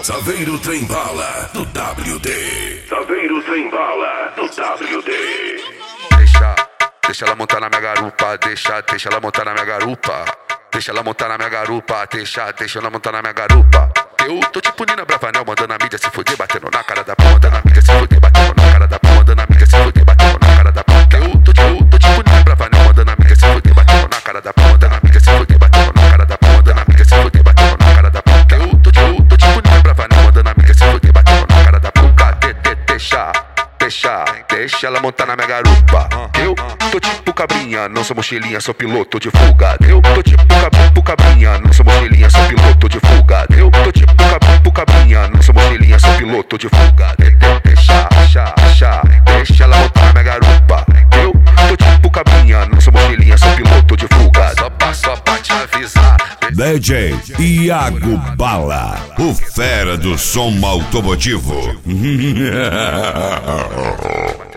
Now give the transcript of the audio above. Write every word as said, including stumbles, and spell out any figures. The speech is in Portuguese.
Saveiro Trembala do W D. Saveiro Trembala do W D. Deixa, deixa ela montar na minha garupa, deixa, deixa ela montar na minha garupa. Deixa ela montar na minha garupa, deixa, deixa ela montar na minha garupa. Eu tô tipo Nina Bravanel, mandando a mídia se fuder, batendo na cara da p***, mandando a mídia se fuder, batendo na cara da p***, mandando a mídia se fuder, batendo na cara da p***. Eu tô, eu tô tipo Nina Bravanel, mandando a mídia se fuder, batendo na cara da p***, mandando a mídia se fuder, batendo na cara da p***, mandando a mídia se fuder, batendo na cara da p***. Eu tô, eu tô tipo Nina Bravanel, mandando a mídia se fuder, batendo na cara da p***. De, de, deixa, deixa, deixa ela montar na minha garupa. Eu tô tipo cabrinha, não sou mochilinha, sou piloto de fuga. Eu tô tipo cab cabrinha, não sou mochilinha, sou piloto de fuga. Eu tô tipo cab cabrinha, não sou mochilinha, sou piloto de fuga. De, de, deixa, deixa, deixa, deixa ela montar na minha garupa. Eu tô tipo cabrinha, não sou mochilinha, sou piloto de fuga. Só pra, só pra te avisar. D J Iago Bala, o fera do som automotivo.